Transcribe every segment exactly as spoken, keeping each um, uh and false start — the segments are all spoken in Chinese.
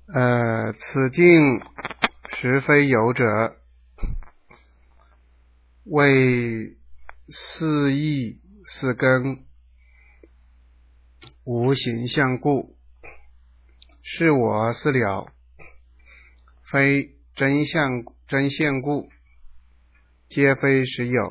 呃，此境实非有者，为四义是根，无形象故，是我是了，非真相真现故，皆非实有。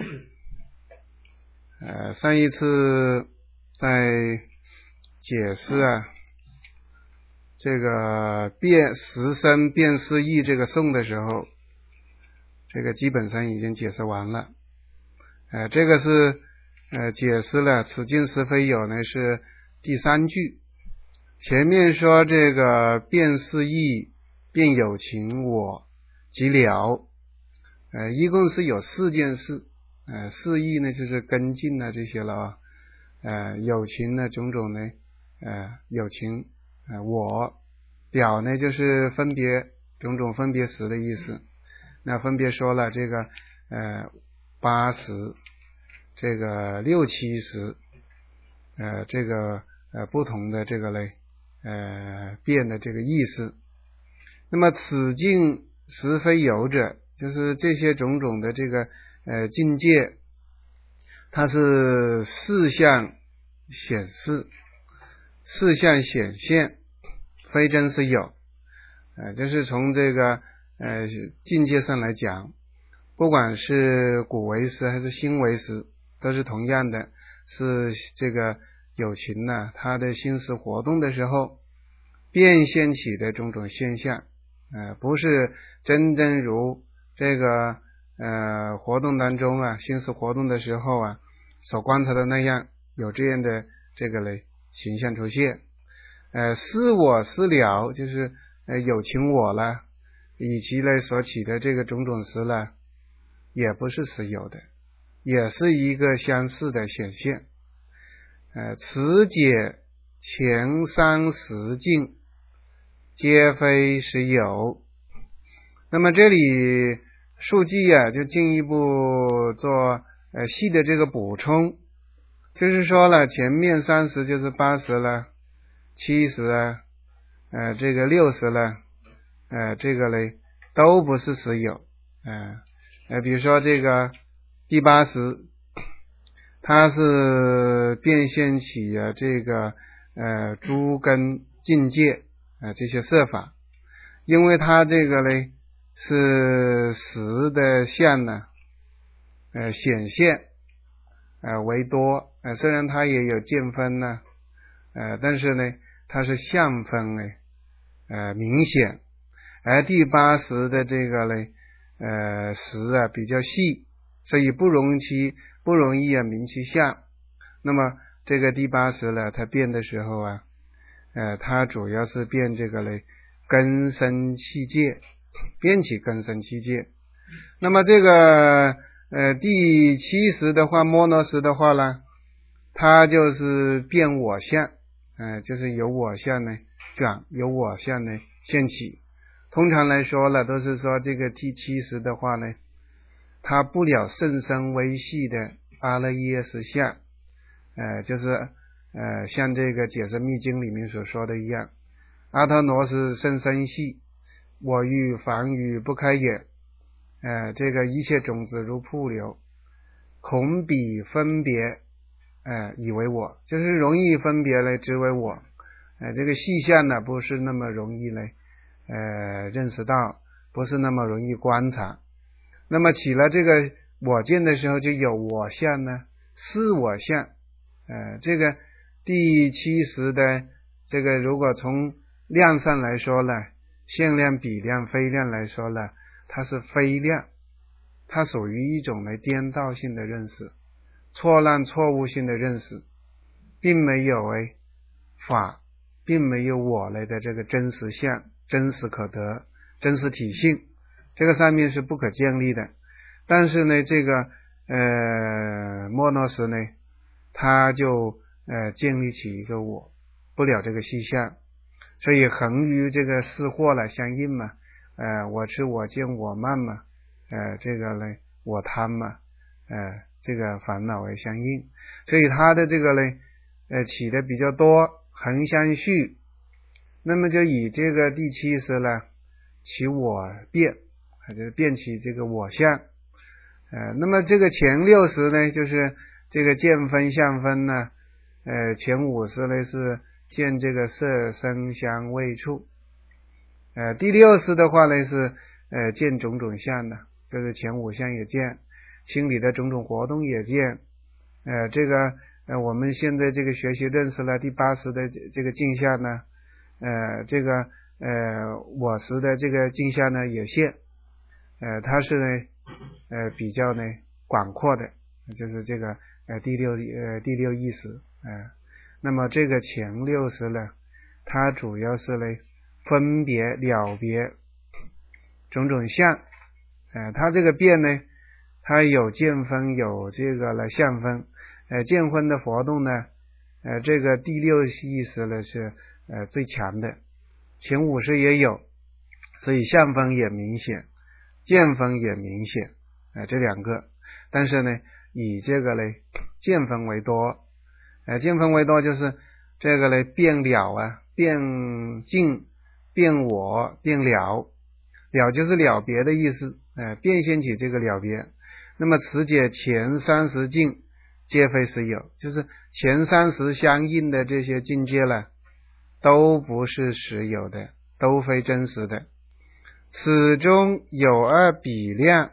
呃，上一次在解释啊，这个辨实身辨四义这个颂的时候，这个基本上已经解释完了。呃，这个是呃解释了此境实非有呢，是第三句。前面说这个辨四义、辨有情我及了，呃，一共是有四件事。呃，四义呢就是跟进啊这些了啊。呃，有情呢种种呢，呃，有情，呃，我了呢就是分别种种分别时的意思。那分别说了这个呃八十，这个六七十，呃，这个呃不同的这个嘞呃变的这个意思。那么此境实非有者，就是这些种种的这个呃境界，它是事项显示，事项显现，非真实有。呃，就是从这个呃境界上来讲，不管是古为实还是新为实，都是同样的，是这个有情呢，它的心识活动的时候变现起的种种现象，呃，不是真正如这个呃活动当中啊，心识活动的时候啊所观察的那样有这样的这个嘞形象出现。呃，是我是了，就是呃有情我了，以及呢所起的这个种种实了，也不是实有的，也是一个相似的显现。呃，此解前三十境皆非实有。那么这里述记啊就进一步做呃细的这个补充，就是说了前面三十就是八十了，七十啊，呃这个六十了，呃这个嘞都不是实有。呃呃比如说这个第八十，它是变现起啊这个呃诸根境界啊、呃、这些设法，因为它这个嘞是实的相呢，呃显现呃为多，呃虽然它也有见分呢，呃但是呢它是相分呢呃明显，而第八识的这个呢呃识啊比较细，所以不容易不容易啊明其相。那么这个第八识呢，它变的时候啊，呃它主要是变这个呢根生器界，变起根生器界。那么这个呃第七识的话，摩罗识的话呢，它就是变我相，呃就是由我相呢转，由我相呢现起。通常来说了，都是说这个第七识的话呢，它不了甚深微细的阿赖耶识相，呃就是呃像这个解释密经里面所说的一样，阿陀罗是甚深细，我欲凡语不开眼，呃这个一切种子如瀑流，恐彼分别呃以为我，就是容易分别来知为我，呃这个细相呢不是那么容易来呃认识到，不是那么容易观察。那么起了这个我见的时候，就有我相呢，是我相。呃这个第七识的这个如果从量上来说呢，限量比量非量来说呢，它是非量，它属于一种的颠倒性的认识，错乱错误性的认识，并没有哎法，并没有我类的这个真实相、真实可得、真实体性，这个上面是不可建立的。但是呢这个呃摩罗识呢，它就呃建立起一个我，不了这个细相，所以恒于这个四惑了相应嘛，呃我痴我见我慢嘛，呃这个呢我贪嘛，呃这个烦恼为相应，所以它的这个呢呃起的比较多，恒相续， 那么就以这个第七识呢，起我变，就是变起这个我相。呃，那么这个前六识呢，就是这个见分相分呢，呃，前五识呢是见这个色声香味触，呃，第六识的话呢是呃见种种相的，就是前五相也见，心理的种种活动也见，呃，这个呃我们现在这个学习认识了第八识的这个镜像呢，呃，这个呃我识的这个镜像呢也现，呃，它是呢呃比较呢广阔的，就是这个呃第六呃第六意识，呃，那么这个前六识呢，它主要是呢分别了别种种相，呃，它这个变呢，它有见分，有这个了相分，呃，见分的活动呢，呃，这个第六意识呢是呃最强的，前五识也有，所以相分也明显，见分也明显，呃，这两个，但是呢，以这个呢见分为多，呃，见分为多就是这个呢变了啊，变尽，变我，变了，了就是了别的意思，呃，变现起这个了别。那么此解前三识境皆非实有，就是前三识相应的这些境界呢，都不是实有的，都非真实的。此中有二比量，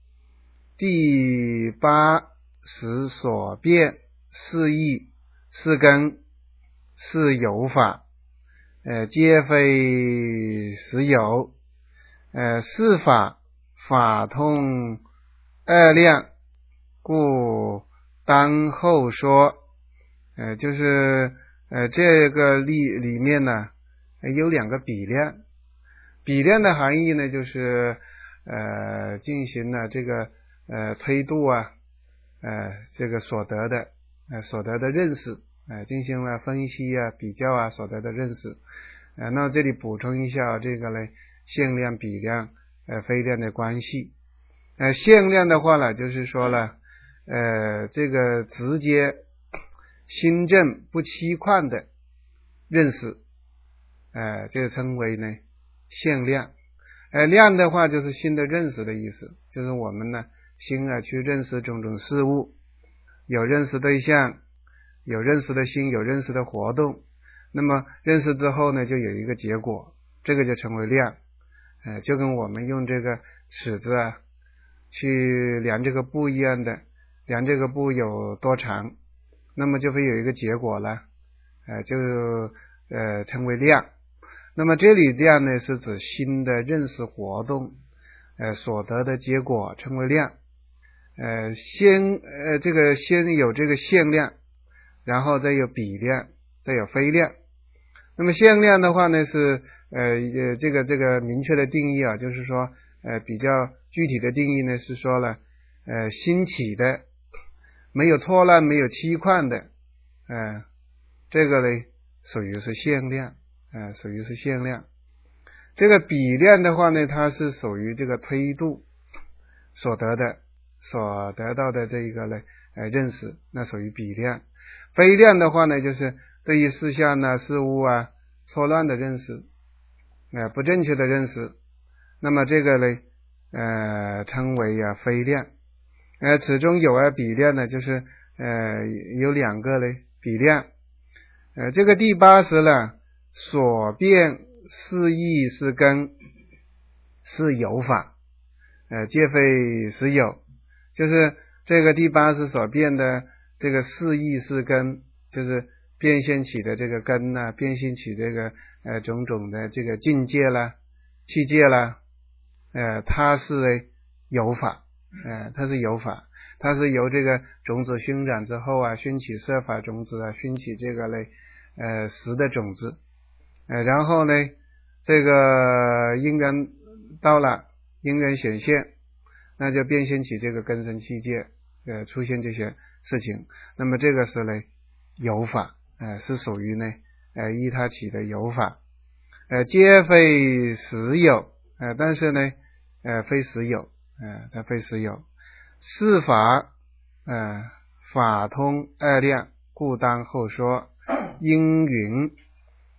第八识所变，是义，是根，是有法，呃，皆非实有。呃，是法，法通二量，故当后说。呃，就是呃这个例里面呢，有两个比量。比量的含义呢，就是呃进行了这个呃推度啊，呃这个所得的呃所得的认识，呃进行了分析啊、比较啊所得的认识。呃，那这里补充一下这个呢限量、比量、呃非量的关系。呃，限量的话呢，就是说了，呃，这个直接心正不期况的认识，呃，这个称为呢限量。呃，量的话就是心的认识的意思，就是我们呢心啊去认识种种事物，有认识对象，有认识的心，有认识的活动。那么认识之后呢，就有一个结果，这个就成为量。呃，就跟我们用这个尺子啊去量这个布一样的，量这个布有多长，那么就会有一个结果了，呃，就呃称为量。那么这里量呢是指心的认识活动呃所得的结果称为量。呃先呃这个先有这个限量，然后再有比量，再有非量。那么限量的话呢是呃呃这个这个明确的定义啊，就是说呃比较具体的定义呢是说了呃兴起的，没有错乱，没有期况的，呃这个呢属于是限量，呃属于是限量。这个比量的话呢，它是属于这个推度所得的所得到的这一个呢呃认识，那属于比量。非量的话呢，就是对于事项呢事物啊错乱的认识，呃不正确的认识，那么这个呢呃称为啊非量。呃此中有二比量呢，就是呃有两个呢比量。呃这个第八识呢，所变是义是根是有法，呃皆非实有。就是这个第八识所变的这个是义是根，就是变现起的这个根呢、啊，变现起这个呃种种的这个境界啦、器界啦，呃它是有法，呃它是有法，它是由这个种子熏染之后啊，熏起色法种子啊，熏起这个类呃识的种子，呃然后呢这个因缘到了，因缘显现，那就变现起这个根生器界，呃出现这些事情。那么这个是呢有法，呃是属于呢呃依他起的有法，呃皆非实有，呃但是呢呃非实有，呃它非实有。是法呃法通二量，故当后说。应云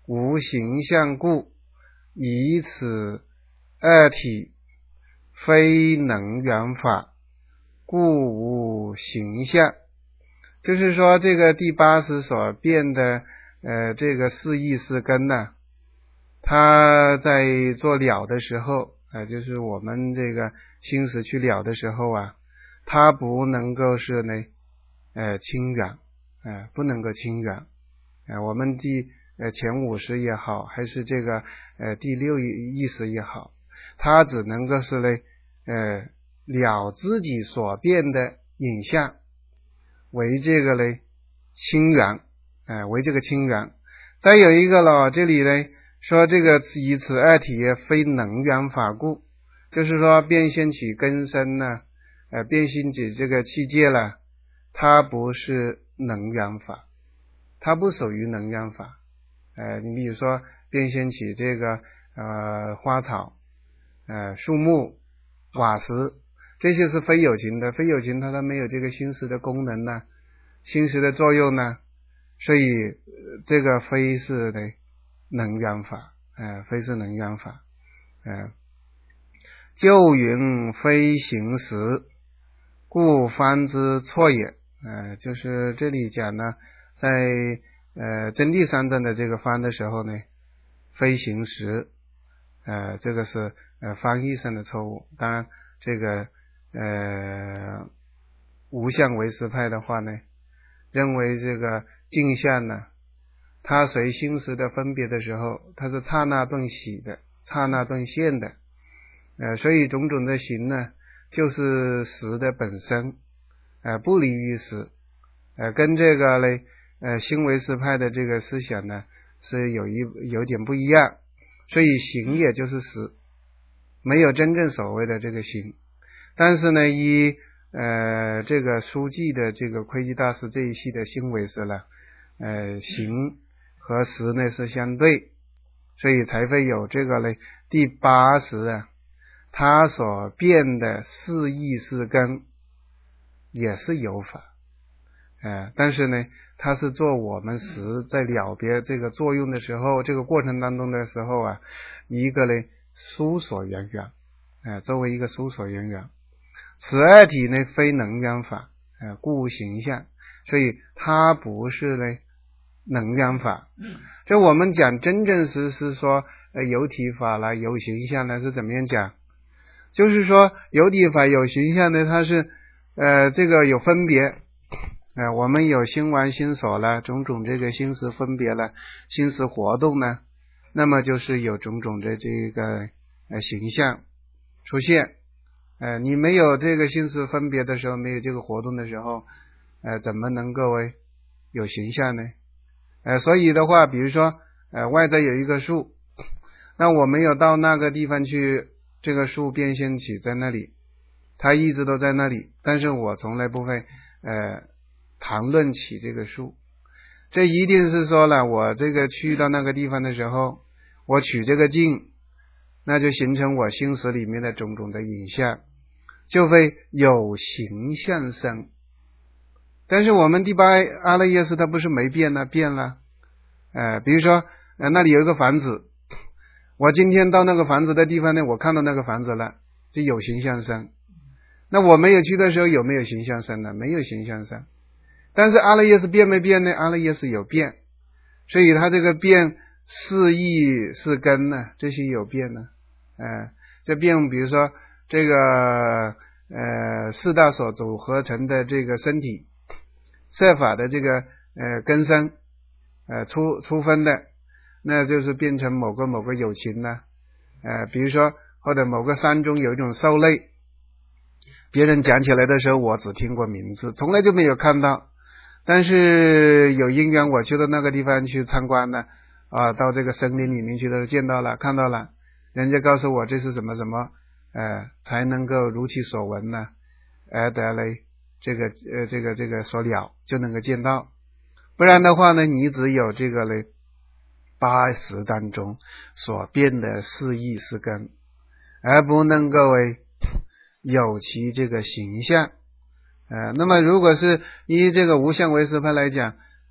无形象故，以此二体非能缘法，故无形象。就是说这个第八识所变的呃这个四意四根呢，它在做了的时候啊、呃，就是我们这个心识去了的时候啊，它不能够是呢呃清远，呃不能够清远。呃我们第呃前五识也好，还是这个呃第六意识也好，它只能够是呢呃了自己所变的影像为这个呢清远，呃为这个清远。再有一个了，这里呢说这个以此二体非能缘法故，就是说变现起根身呢，呃变现起这个器界了，它不是能缘法，它不属于能缘法。呃你比如说变现起这个呃花草、呃树木、瓦石，这些是非有情的，非有情它它没有这个心识的功能呢，心识的作用呢，所以这个非是呢能缘法，呃非是能缘法。呃旧云非行识，故翻之错也。呃就是这里讲呢，在呃真谛三证的这个翻的时候呢，非行识，呃这个是呃翻译上的错误。当然这个呃无相唯识派的话呢，认为这个镜像呢，它随心识的分别的时候，它是刹那顿息的，刹那顿现的，呃所以种种的行呢就是识的本身，呃不离于识，呃跟这个呢呃新唯识派的这个思想呢是有一有点不一样。所以行也就是识，没有真正所谓的这个行。但是呢以呃这个书记的这个窥基大师这一系的新唯识呢，呃行和识呢是相对，所以才会有这个呢第八识啊，它所变的四意四根也是有法，呃但是呢它是做我们识在了别这个作用的时候，这个过程当中的时候啊，一个呢疏所缘缘，呃作为一个疏所缘缘。此二体呢非能缘法，呃故无形象，所以它不是呢能缘法。这我们讲真正实是说呃有体法啦，有形象呢是怎么样讲？就是说有体法有形象呢，它是呃这个有分别，呃我们有心玩心所了，种种这个心识分别了，心识活动呢，那么就是有种种的这个呃形象出现。呃你没有这个心识分别的时候，没有这个活动的时候，呃怎么能够为有形象呢？呃所以的话，比如说呃外在有一个树，那我没有到那个地方去，这个树变现起在那里，它一直都在那里，但是我从来不会呃谈论起这个树。这一定是说了，我这个去到那个地方的时候，我取这个境，那就形成我心识里面的种种的影像，就会有形象生。但是我们第八阿赖耶识它不是没变呢，变了。呃比如说呃那里有一个房子，我今天到那个房子的地方呢，我看到那个房子了，这有形象生。那我没有去的时候有没有形象生呢？没有形象生。但是阿赖耶识变没变呢？阿赖耶识有变，所以它这个变四意四根呢，这些有变呢。呃这变比如说这个呃四大所组合成的这个身体色法的这个呃根生呃出出分的，那就是变成某个某个有情呢，呃比如说或者某个山中有一种兽类，别人讲起来的时候我只听过名字，从来就没有看到，但是有因缘我去到那个地方去参观呢，啊到这个森林里面去的见到了看到了，人家告诉我这是什么什么，呃才能够如其所闻呢，而得了这个呃这个这个所了，就能够见到。不然的话呢，你只有这个呢八识当中所变的四意四根，而不能够为有其这个形象。呃那么如果是依这个无相唯识派来讲，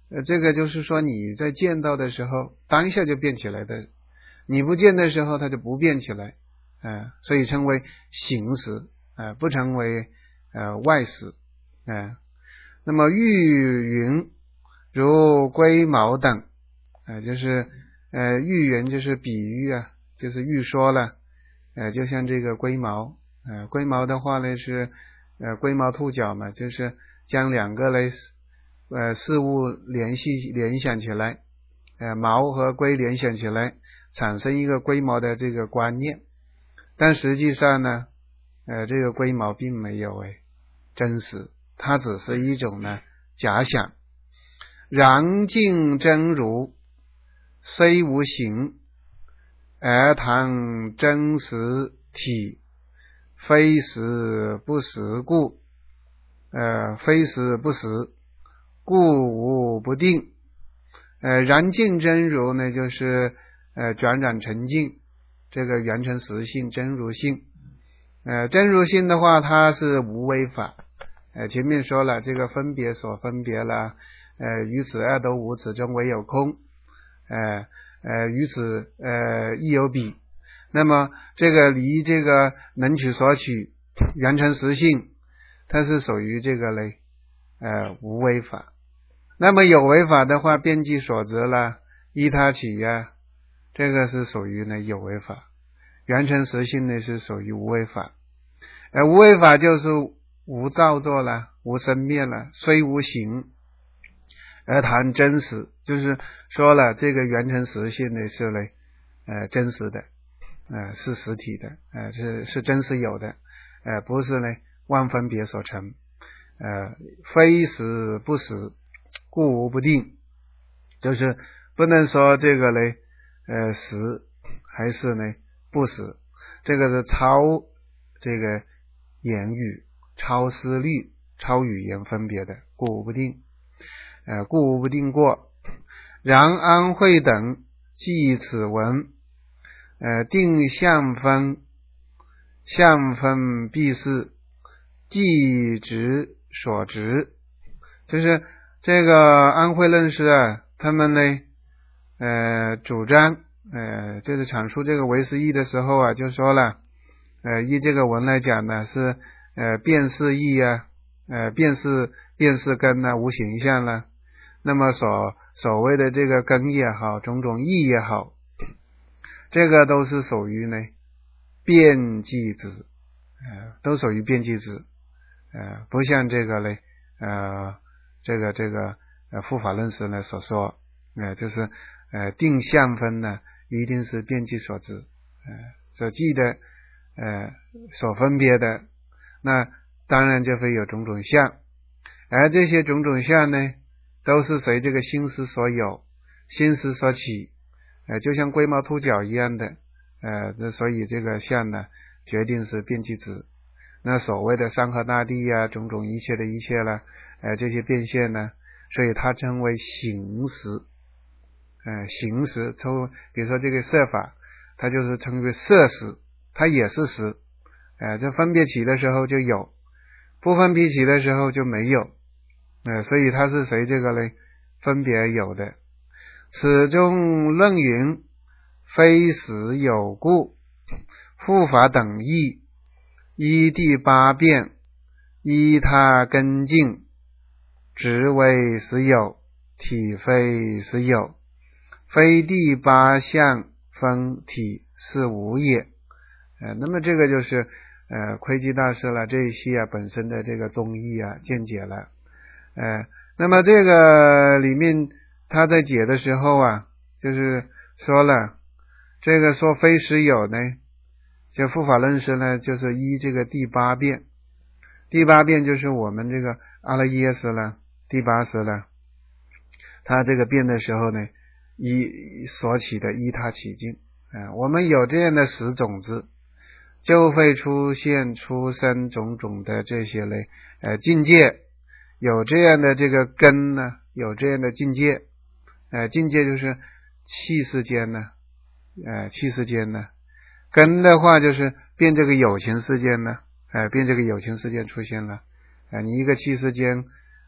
呃，这个就是说你在见到的时候，当下就变起来的，你不见的时候，它就不变起来，呃、所以称为形实，呃、不称为呃外实，呃。那么玉云如龟毛等，呃，就是呃玉云就是比喻啊，就是喻说了，呃，就像这个龟毛，呃，龟毛的话呢是呃龟毛兔角嘛，就是将两个类呃事物联系联想起来，呃毛和龟联想起来，产生一个龟毛的这个观念，但实际上呢，呃这个龟毛并没有哎真实，它只是一种呢假想。然镜真如，虽无形，而谈真实体，非实不实故，呃，非实不实，故无不定。呃，然镜真如呢，就是呃转染成净，这个圆成实性真如性。呃，真如性的话，它是无为法。呃，前面说了，这个分别所分别了，呃，于此二都无，此中唯有空，呃呃，于此呃亦有彼。那么这个离这个能取所取，圆成实性，它是属于这个嘞，呃，无为法。那么有为法的话，遍计所择啦，依他起呀、啊，这个是属于呢有为法。圆成实性呢是属于无为法。呃，无为法就是无造作了，无生灭了，虽无形，而谈真实，就是说了这个圆成实性呢是呢，呃，真实的，呃，是实体的，呃，是是真实有的，呃，不是呢万分别所成，呃，非实不实，故无不定，就是不能说这个呢，呃，实还是呢不实，这个是超这个言语、超思虑、超语言分别的，故无不定。呃，故无不定过。然安慧等记此文，呃，定相分，相分必是，即执所执。就是这个安慧论师啊，他们呢，呃，主张，呃，就是阐述这个唯识义的时候啊，就说了，呃，依这个文来讲呢，是呃辨识义啊，呃辨识辨识根啊，无形象了。那么所所谓的这个根也好，种种义也好，这个都是属于呢辩计子，呃，都属于辩计子，呃，不像这个呢，呃，这个这个呃复法论师呢所说，呃，就是呃定相分呢，一定是辩计所知，呃，所记的，呃，所分别的，那当然就会有种种相，而这些种种相呢，都是随这个心识所有，心识所起，呃，就像龟毛兔角一样的，呃，那所以这个相呢，决定是辩计子。那所谓的山河大地呀、啊，种种一切的一切了，呃，这些变现呢，所以它称为形识，呃，形识，抽，比如说这个色法，它就是称为色识，它也是识，呃，这分别起的时候就有，不分别起的时候就没有。呃，所以它是随这个呢分别有的。此中论云，非实有故，复法等义，依第八辩，依他根境，直为实有，体非实有，非第八相分体是无也。呃，那么这个就是呃窥基大师了这一系啊本身的这个宗义啊见解了。呃，那么这个里面他在解的时候啊，就是说了，这个说非实有呢，就复法论师呢，就是依这个第八辩，第八辩就是我们这个阿赖耶识了，第八识了，他这个辩的时候呢，依所起的依他起境，呃，我们有这样的识种子，就会出现出生种种的这些类呃境界。有这样的这个根呢，有这样的境界，呃，境界就是气世间呢，呃，气世间呢，根的话就是变这个有情世间呢，呃，变这个有情世间出现了，呃，你一个气世间，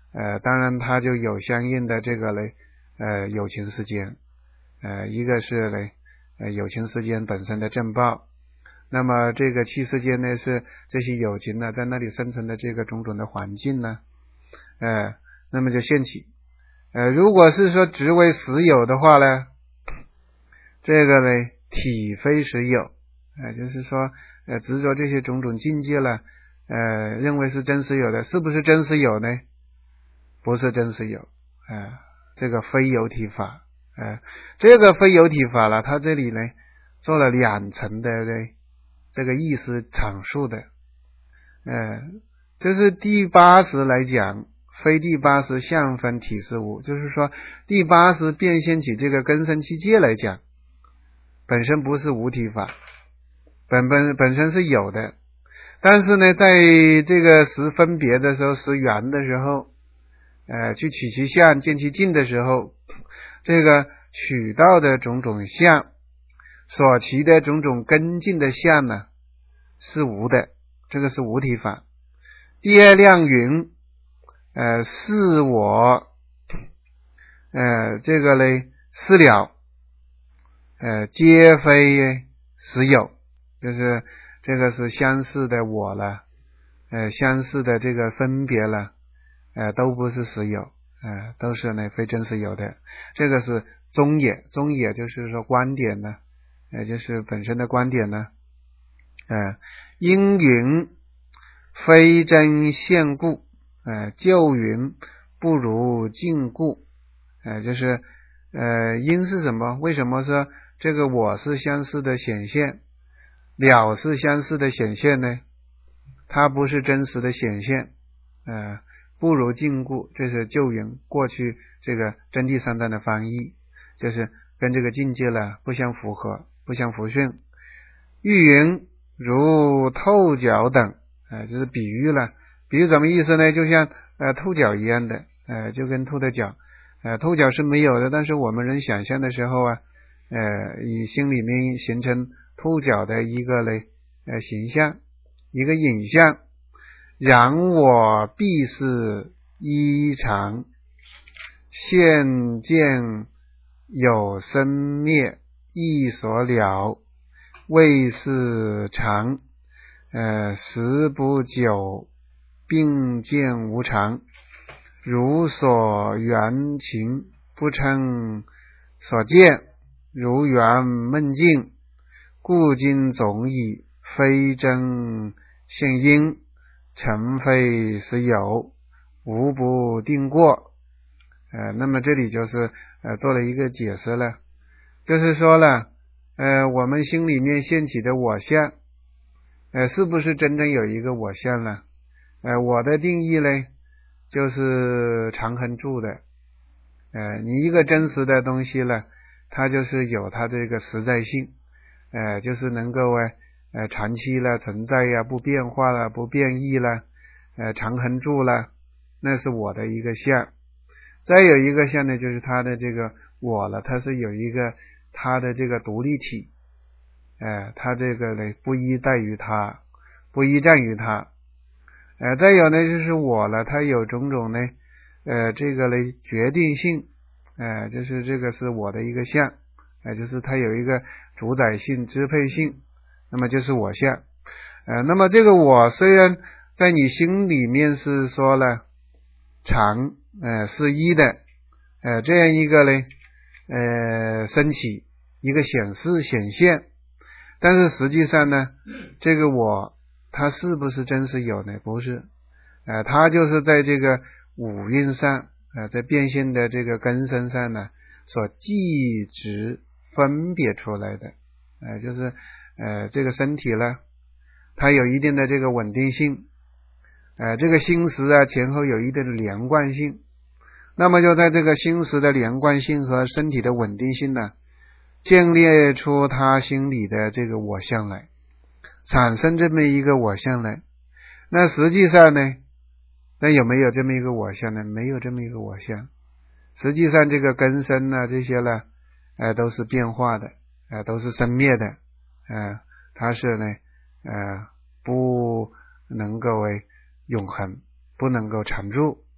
呃，当然它就有相应的这个嘞，呃，有情世间，呃，一个是嘞，呃，有情世间本身的正报，那么这个气世间呢是这些有情呢在那里生成的这个种种的环境呢，呃，那么就现起，呃，如果是说只为实有的话呢，这个呢体非实有，呃，就是说，呃，执着这些种种境界了，呃，认为是真实有的，是不是真实有呢？不是真实有，呃，这个非有体法，呃，这个非有体法了，它这里呢做了两层的这个意思阐述的，呃，就是第八识来讲，非第八识相分体是无，就是说第八识变现起这个根生器界来讲，本身不是无体法，本本本身是有的，但是呢，在这个识分别的时候，识缘的时候，呃，去取其相见其境的时候，这个取到的种种相，所起的种种根进的相呢，是无的，这个是无体法。第二量云，呃，是我，呃，这个嘞是了，呃，皆非实有，就是这个是相似的我了，呃，相似的这个分别了，呃，都不是实有，呃，都是呢非真实有的。这个是中也，中也就是说观点呢，呃，就是本身的观点呢，呃，因云非真现故，呃，就云不如尽故，呃，就是呃，因是什么？为什么说这个我是相似的显现，了是相似的显现呢？它不是真实的显现，呃，不如尽故，这是旧云过去这个真谛三段的翻译，就是跟这个境界了不相符合，不相符顺。喻云如透角等，呃，就是比喻了，比喻什么意思呢？就像呃透角一样的，呃，就跟透的角，呃，透角是没有的，但是我们人想象的时候啊，呃，以心里面形成透角的一个嘞呃形象，一个影像。然我必是依常，现见有生灭，亦所了，谓是常，呃，时不久，并见无常，如所缘情，不称所见，如缘梦境，故今总以非真现因，诚非实有，无不定过。呃，那么这里就是呃做了一个解释了，就是说了，呃，我们心里面现起的我相，呃，是不是真正有一个我相呢？呃，我的定义呢，就是常恒住的。呃，你一个真实的东西呢，它就是有它这个实在性，呃，就是能够呃呃长期了存在呀，不变化了，不变异了，呃，常恒住了，那是我的一个相。再有一个相呢，就是它的这个我了，它是有一个它的这个独立体，呃，它这个呢不依赖于它，不依仗于它。呃，再有呢就是我了，它有种种呢，呃，这个呢决定性，呃，就是这个是我的一个相，呃，就是它有一个主宰性、支配性，那么就是我相。呃，那么这个我虽然在你心里面是说了常，呃，是一的，呃，这样一个呢，呃，升起一个显示显现，但是实际上呢，这个我它是不是真实有呢？不是，呃，它就是在这个五蕴上，呃，在变现的这个根身上呢，所计值分别出来的，呃，就是呃这个身体呢，它有一定的这个稳定性，呃，这个心识啊前后有一定的连贯性，那么就在这个心识的连贯性和身体的稳定性呢，建立出他心里的这个我相来，产生这么一个我相来。那实际上呢，那有没有这么一个我相呢？没有这么一个我相。实际上这个根身啊这些呢，呃，都是变化的，呃，都是生灭的，呃，它是呢，呃，不能够为永恒，不能够常住，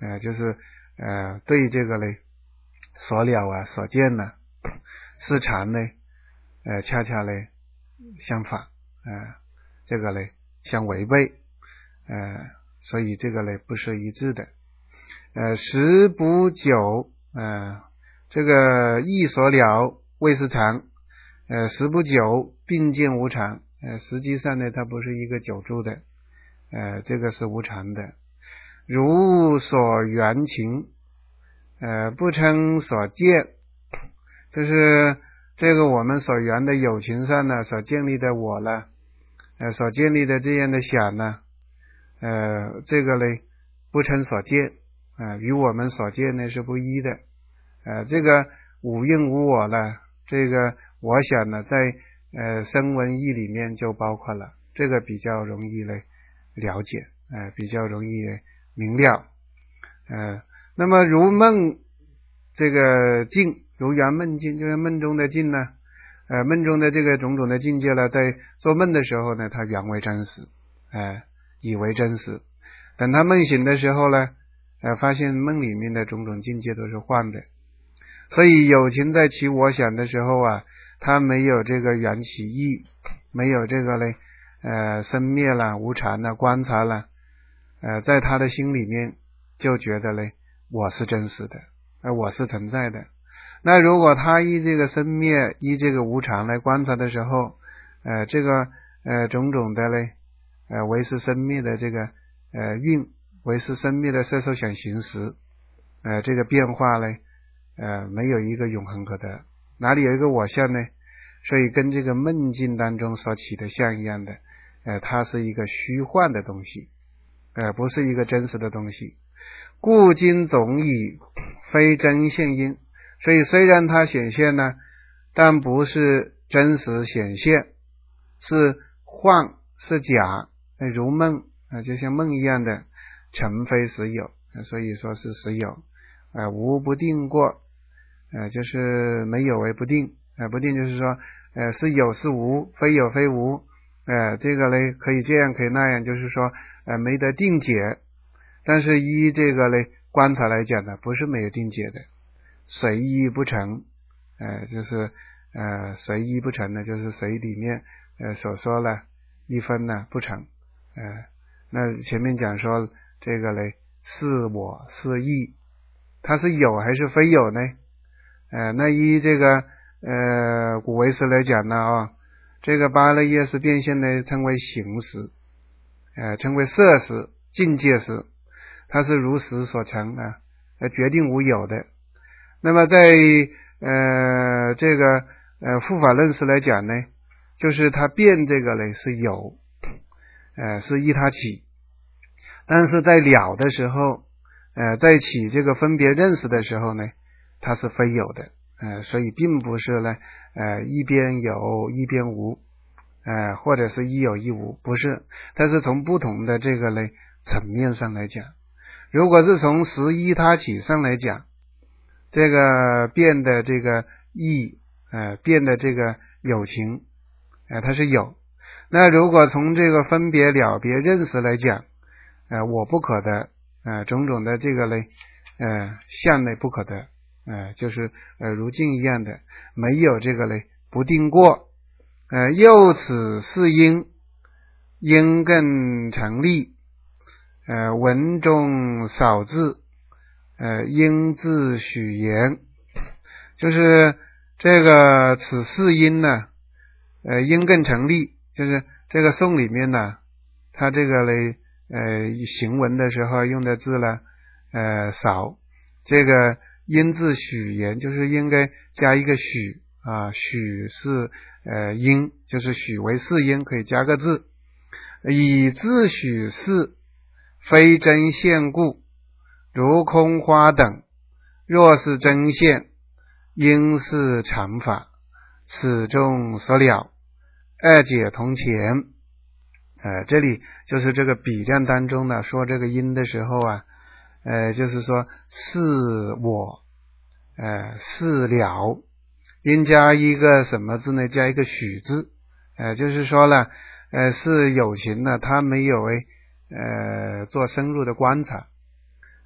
呃，就是呃对这个嘞所了啊所见呢是禅呢呃恰恰嘞相反，呃这个嘞相违背，呃所以这个嘞不是一致的。呃十不九，呃这个意所了谓是常，呃十不九并见无常，呃实际上呢它不是一个久住的，呃这个是无常的。如所缘情，呃不称所见，就是这个我们所缘的有情上呢所建立的我了，呃所建立的这样的想呢，呃这个呢不称所见，呃与我们所见呢是不一的。呃这个无因无我了，这个我想呢在呃声闻义里面就包括了，这个比较容易来了解，呃比较容易明了。呃那么如梦这个境，如圆梦境，就是梦中的境呢，呃梦中的这个种种的境界呢，在做梦的时候呢它原为真实，呃以为真实，等他梦醒的时候呢，呃发现梦里面的种种境界都是幻的。所以有情在起我想的时候啊，他没有这个缘起意，没有这个嘞呃生灭了无常了观察了，呃在他的心里面就觉得嘞我是真实的，呃我是存在的。那如果他依这个生灭依这个无常来观察的时候，呃这个呃种种的嘞呃为是生灭的这个呃运，为是生灭的色受想行识，呃这个变化嘞呃没有一个永恒可得，哪里有一个我相呢？所以跟这个梦境当中所起的相一样的，呃它是一个虚幻的东西，呃不是一个真实的东西。故今总以非真现因，所以虽然它显现呢，但不是真实显现，是幻是假，呃如梦，呃就像梦一样的，诚非实有，呃所以说是实有，呃无不定过，呃就是没有为不定，呃不定就是说呃是有是无，非有非无，呃这个嘞可以这样可以那样，就是说呃没得定解。但是依这个嘞观察来讲呢，不是没有定解的，随意不成，呃就是呃随意不成呢，就是随里面呃所说了一分呢不成，呃那前面讲说这个嘞是我是义，它是有还是非有呢？呃那依这个呃古唯识来讲呢啊、哦，这个八类业识变现呢称为形识，呃称为色识境界识，它是如实所成啊，呃决定无有的。那么在呃这个呃复法论识来讲呢，就是它变这个呢是有，呃是依它起，但是在了的时候，呃在起这个分别认识的时候呢，它是非有的，呃所以并不是呢呃一边有一边无，呃或者是一有一无，不是，但是从不同的这个呢层面上来讲，如果是从实依他起上来讲，这个变的这个义，呃变的这个有情，呃它是有。那如果从这个分别了别认识来讲，呃我不可得，呃种种的这个类呃相类不可得，呃就是呃如镜一样的，没有这个类不定过，呃又此是因，因更成立，呃文中少字，呃应自许言，就是这个此四因呢，呃因更成立，就是这个颂里面呢，它这个嘞呃行文的时候用的字呢呃少，这个因自许言就是应该加一个许啊，许是呃因，就是许为是因，可以加个字，以自许是非真现故，如空花等，若是真现，应是常法，此中所了，二解同前。呃，这里就是这个比量当中呢，说这个因的时候啊，呃，就是说是我，呃，是了，应加一个什么字呢？加一个许字，呃，就是说了，呃，是有情呢，他没有为呃做深入的观察，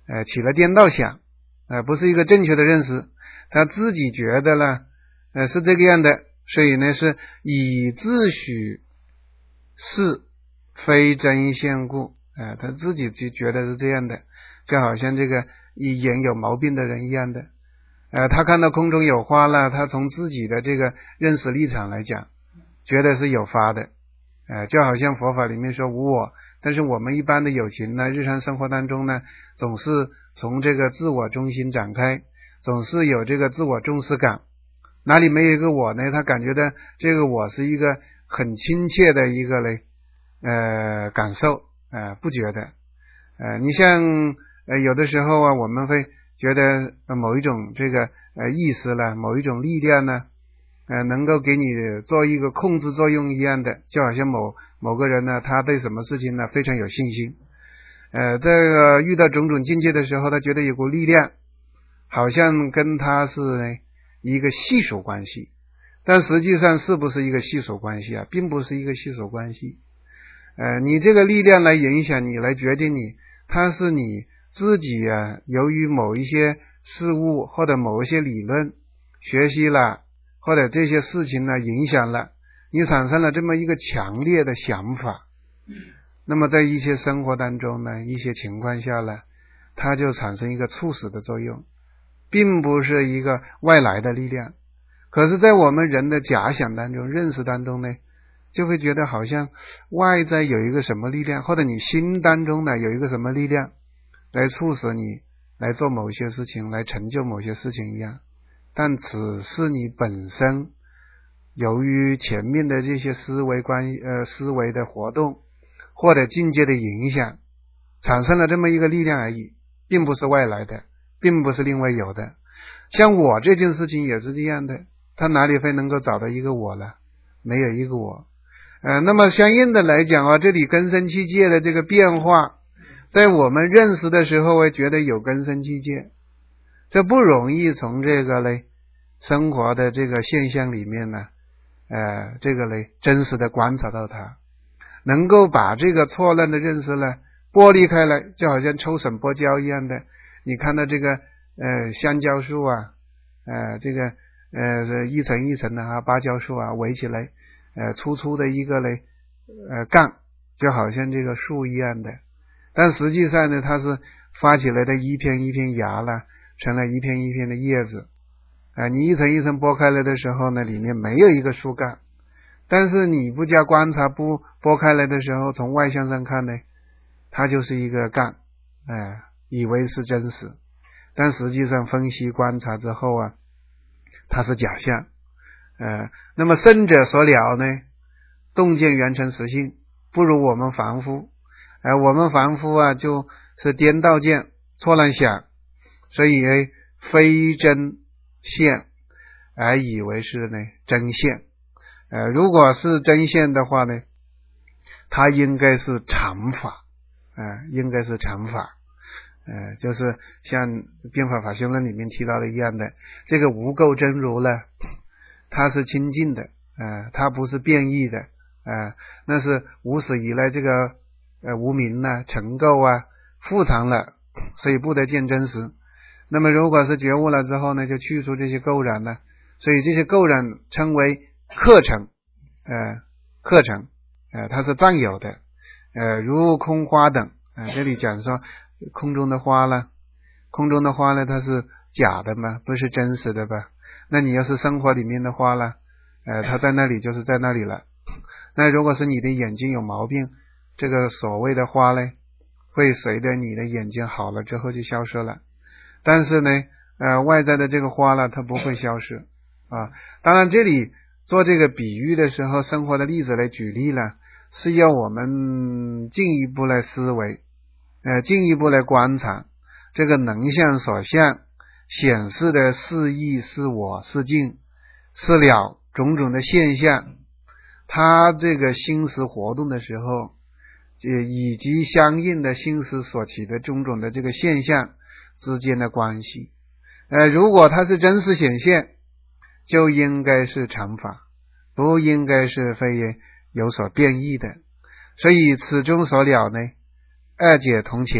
呃起了颠倒想，呃不是一个正确的认识，他自己觉得呢呃是这个样的，所以呢是以自诩是非真现故，呃他自己就觉得是这样的，就好像这个一眼有毛病的人一样的。呃他看到空中有花了，他从自己的这个认识立场来讲，觉得是有发的，呃就好像佛法里面说无我，但是我们一般的有情呢，日常生活当中呢，总是从这个自我中心展开，总是有这个自我重视感，哪里没有一个我呢？他感觉到这个我是一个很亲切的一个嘞呃感受，呃不觉得。呃你像呃有的时候啊，我们会觉得、呃、某一种这个呃意识了，某一种力量呢，呃能够给你做一个控制作用一样的，就好像某某个人呢，他对什么事情呢非常有信心，呃这个遇到种种境界的时候，他觉得有股力量好像跟他是呢一个系属关系，但实际上是不是一个系属关系啊？并不是一个系属关系。呃你这个力量来影响你，来决定你，它是你自己啊由于某一些事物或者某一些理论学习了，或者这些事情呢影响了你，产生了这么一个强烈的想法，那么在一些生活当中呢，一些情况下呢，它就产生一个促使的作用，并不是一个外来的力量。可是在我们人的假想当中，认识当中呢，就会觉得好像外在有一个什么力量，或者你心当中呢有一个什么力量来促使你来做某些事情，来成就某些事情一样。但只是你本身由于前面的这些思维关呃思维的活动或者境界的影响，产生了这么一个力量而已，并不是外来的，并不是另外有的。像我这件事情也是这样的，他哪里会能够找到一个我了？没有一个我。呃，那么相应的来讲啊，这里根生器界的这个变化，在我们认识的时候会觉得有根生器界，这不容易从这个嘞生活的这个现象里面呢，呃，这个嘞真实的观察到它，能够把这个错乱的认识呢剥离开来，就好像抽笋剥胶一样的。你看到这个呃香蕉树啊，呃这个呃一层一层的啊芭蕉树啊围起来，呃粗粗的一个嘞呃杠，就好像这个树一样的，但实际上呢，它是发起来的一片一片芽了，成了一片一片的叶子。啊、呃，你一层一层剥开来的时候呢，里面没有一个树干，但是你不加观察，不剥开来的时候，从外向上看呢，它就是一个杠，哎、呃，以为是真实，但实际上分析观察之后啊，它是假象。呃，那么圣者所了呢，洞见圆成实性，不如我们凡夫。呃，我们凡夫啊，就是颠倒见，错乱想，所以呢，非真现，而以为是呢真现。呃，如果是真现的话呢，它应该是常法，呃，应该是常法。呃，就是像变法法修论里面提到的一样的，这个无垢真如呢，它是清净的，呃，它不是变异的，呃，那是无始以来这个呃无明呢尘垢啊覆藏了，所以不得见真实。那么如果是觉悟了之后呢，就去除这些垢染了，所以这些垢染称为客尘，呃，客尘，呃，它是暂有的，呃，如空花等，呃，这里讲说空中的花了，空中的花呢，它是假的嘛，不是真实的吧？那你要是生活里面的花了，呃，它在那里就是在那里了。那如果是你的眼睛有毛病，这个所谓的花呢，会随着你的眼睛好了之后就消失了。但是呢，呃，外在的这个花了，它不会消失啊。当然，这里做这个比喻的时候，生活的例子来举例了，是要我们进一步来思维，呃，进一步来观察这个能相所相显示的是义是我是境是了种种的现象，它这个心识活动的时候，以及相应的心识所起的种种的这个现象之间的关系。呃，如果它是真实显现，就应该是常法，不应该是非有所变异的。所以此中所了呢，二解同前，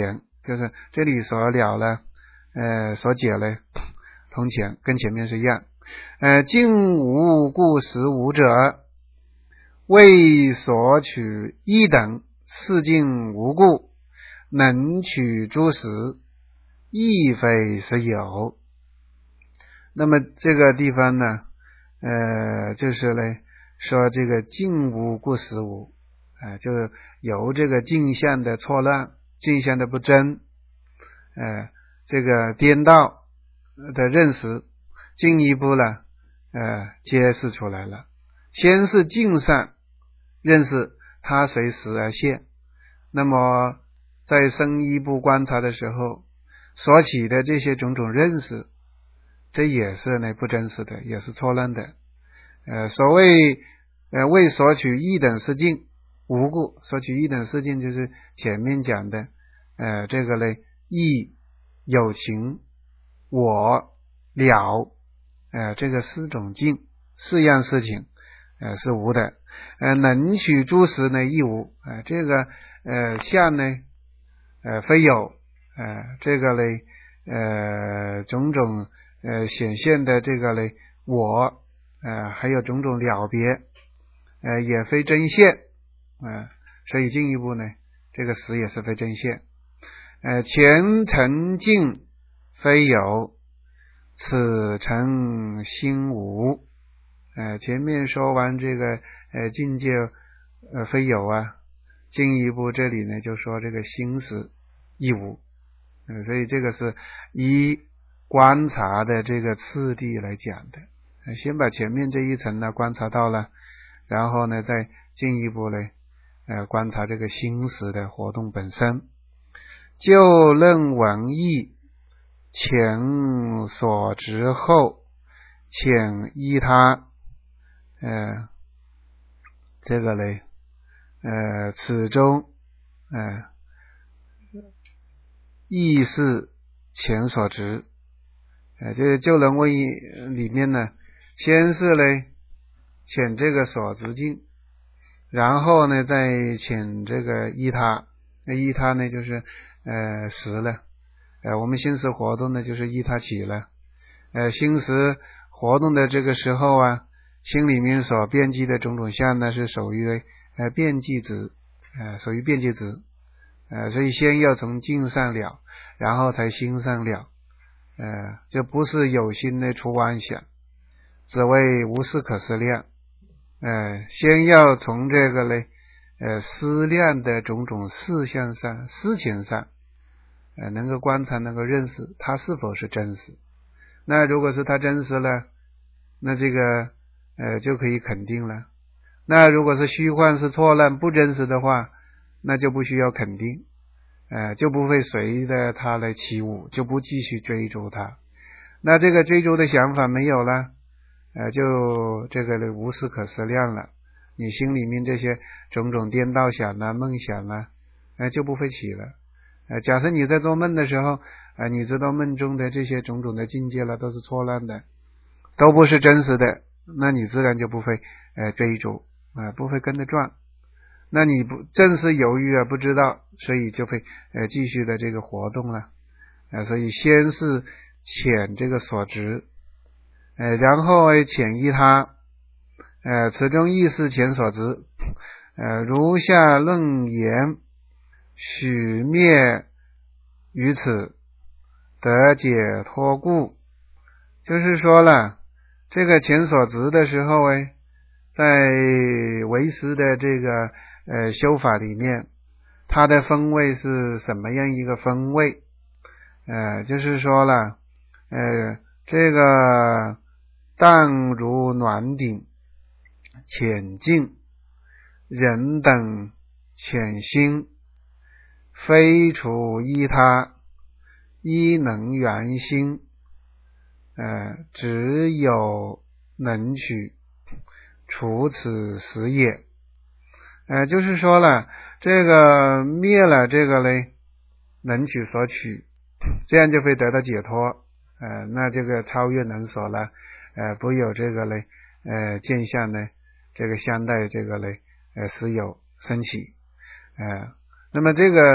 就是这里所了呢，呃，所解呢，同前跟前面是一样。呃，境无故实无者，为所取一等，是境无故，能取诸实，亦非实有。那么这个地方呢，呃，就是呢说这个境无故实无，啊、呃，就是由这个镜像的错乱、镜像的不真，呃，这个颠倒的认识，进一步呢，呃，揭示出来了。先是镜上认识它随实而现，那么在深一步观察的时候所起的这些种种认识，这也是呢不真实的，也是错乱的。呃，所谓呃为所取一等是境无故，所取一等是境就是前面讲的，呃，这个呢义、有情、我、了，呃，这个四种境，四样事情，呃，是无的。呃，能取诸实呢亦无，呃，这个呃相呢，呃，非有，呃，这个呢，呃，种种呃显现的这个呢，我，呃，还有种种了别，呃，也非真现，呃，所以进一步呢，这个实也是非真现。呃，前尘境非有，此尘心无。呃，前面说完这个呃境界呃非有啊，进一步这里呢就说这个心实亦无。呃，所以这个是依观察的这个次第来讲的。呃、先把前面这一层呢观察到了，然后呢再进一步呢呃观察这个心实的活动本身。就论文义，前所执后，前依他，呃，这个呢，呃，此中，呃，义是前所执，呃，这个就论文义里面呢，先是呢，遣这个所执境，然后呢，再遣这个依他，那依他呢，就是呃实了，呃，我们心识活动呢，就是依他起了，呃，心识活动的这个时候啊，心里面所遍计的种种相呢，是属于呃遍计执，呃，属于遍计执，呃，所以先要从境上了，然后才心上了，呃，这不是有心的出妄想，只为无事可思量，呃，先要从这个呢，呃，思量的种种事项上、事情上，呃，能够观察、能够认识它是否是真实。那如果是它真实了，那这个呃就可以肯定了。那如果是虚幻、是错乱、不真实的话，那就不需要肯定，呃，就不会随着它来起舞，就不继续追逐它。那这个追逐的想法没有了，呃，就这个无事可思量了。你心里面这些种种颠倒想啊、梦想啊，呃，就不会起了。呃，假设你在做梦的时候，呃，你知道梦中的这些种种的境界了都是错乱的，都不是真实的，那你自然就不会呃追逐，呃，不会跟着转。那你不正是由于啊不知道，所以就会呃继续的这个活动了，呃，所以先是遣这个所执，呃，然后遣依他，呃，此中亦是遣所执，呃，如下论言，许灭于此，得解脱故。就是说了，这个遣所执的时候哎，在唯识的这个呃修法里面，它的分位是什么样一个分位？呃，就是说了，呃，这个淡如暖鼎，浅净，人等浅心，非除依他，依能圆心，呃，只有能取，除此实也。呃，就是说了，这个灭了这个嘞，能取所取，这样就会得到解脱。呃，那这个超越能所了，呃，不有这个嘞，呃，见相呢，这个相待这个嘞，呃，实有升起。呃，那么这个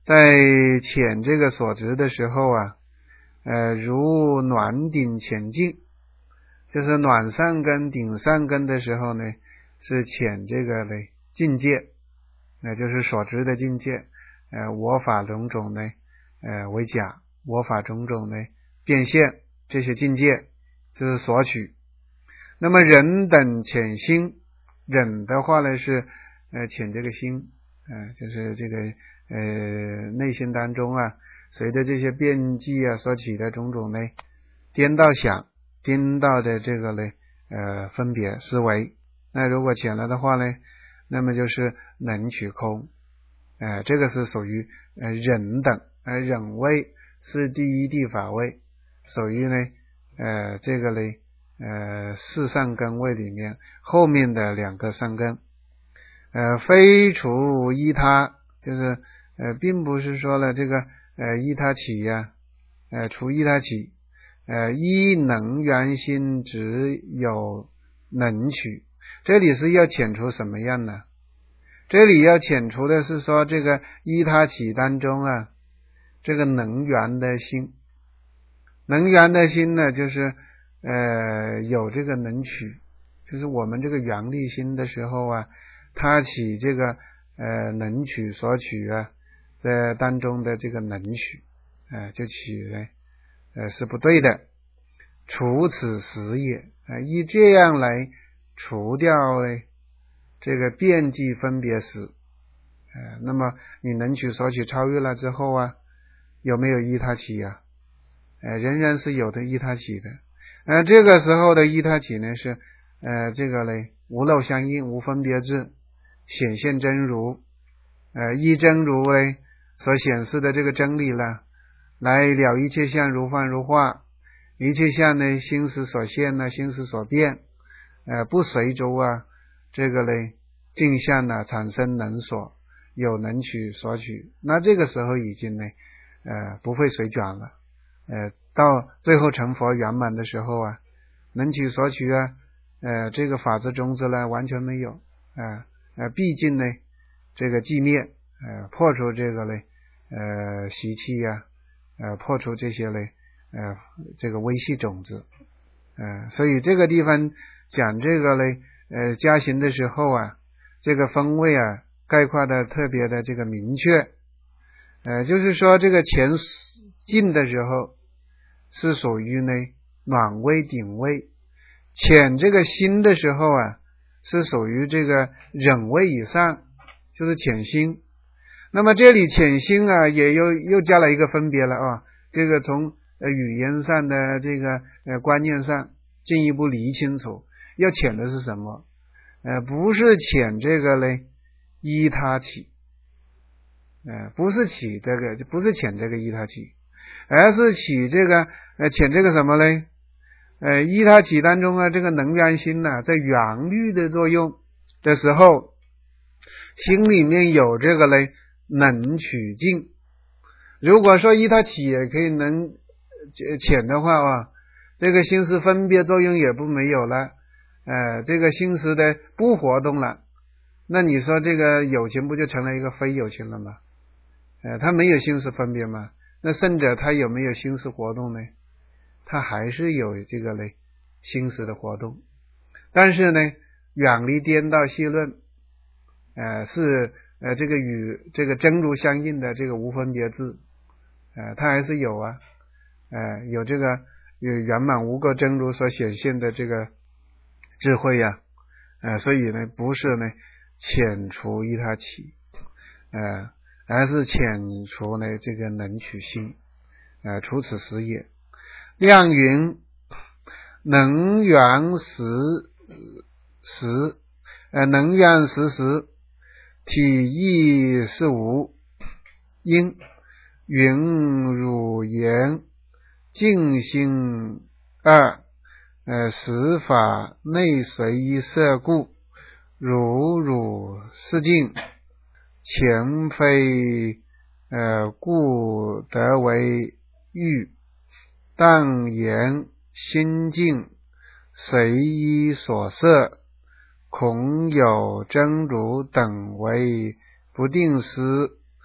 在遣这个所执的时候啊，呃，如暖顶浅净，就是暖上根顶上根的时候呢，是遣这个呢境界，那、呃、就是所执的境界，呃，我法种种呢，呃为假，我法种种呢变现，这些境界就是所取。那么忍等遣心，忍的话呢是呃遣这个心，呃就是这个呃内心当中啊，随着这些变际啊所起的种种呢颠倒想，颠倒的这个呢呃分别思维。那如果浅了的话呢，那么就是能取空，呃这个是属于呃忍等，呃忍位是第一地法位，属于呢呃这个呢呃四善根位里面后面的两个善根。呃非除依他，就是呃并不是说了这个呃依他起呀、啊，呃除依他起，呃依能缘心只有能取，这里是要遣除什么样呢？这里要遣除的是说这个依他起当中啊，这个能缘的心，能缘的心呢就是呃有这个能取，就是我们这个缘力心的时候啊，它起这个呃能取所取啊的当中的这个能取，呃就起呢呃是不对的。除此时也，呃以这样来除掉呢这个变际分别时，呃那么你能取所取超越了之后啊，有没有依他起啊？呃仍然是有的依他起的。呃这个时候的依他起呢是呃这个嘞无漏相应，无分别智，显现真如，呃依真如嘞所显示的这个真理了，来了一切相如幻如化，一切相呢心识所现呢，心识所变，呃不随着啊这个嘞镜像呢产生能所，有能取所取，那这个时候已经呢呃不会随转了。呃到最后成佛圆满的时候啊，能取所取啊呃这个法则种子呢完全没有，啊呃, 呃毕竟呢这个寂灭，呃破除这个嘞呃习气呀、啊，呃破除这些嘞呃这个微细种子，呃所以这个地方讲这个嘞呃加行的时候啊，这个分位啊概括的特别的这个明确，呃就是说这个前进的时候是属于呢暖位顶位，浅这个心的时候啊是属于这个忍位以上，就是浅心。那么这里浅心啊也又又加了一个分别了啊，这个从呃语言上的这个呃观念上进一步理清楚，要浅的是什么？呃不是浅这个嘞依他起，呃不是起这个，不是浅这个依他起，而是起这个呃浅这个什么嘞？呃依他起当中啊，这个能缘心呢、啊，在缘虑的作用的时候，心里面有这个嘞能取境。如果说依他起也可以能浅的话啊，这个心识分别作用也不没有了，呃这个心识的不活动了，那你说这个有情不就成了一个非有情了吗？呃他没有心识分别吗？那圣者他有没有心识活动呢？他还是有这个嘞心识的活动，但是呢远离颠倒戏论，呃是呃这个与这个真如相应的这个无分别智，呃他还是有啊，呃有这个有圆满无垢真如所显现的这个智慧呀、啊，呃所以呢不是呢遣除依他起，呃而是遣除呢这个能取心，呃除此时也。亮云能缘时时，呃能缘时时，体意是无，因云汝言净心二，呃实法内随一色故，如汝是净，前非呃故得为欲，但言心境随依所摄，恐有真如等为不定思，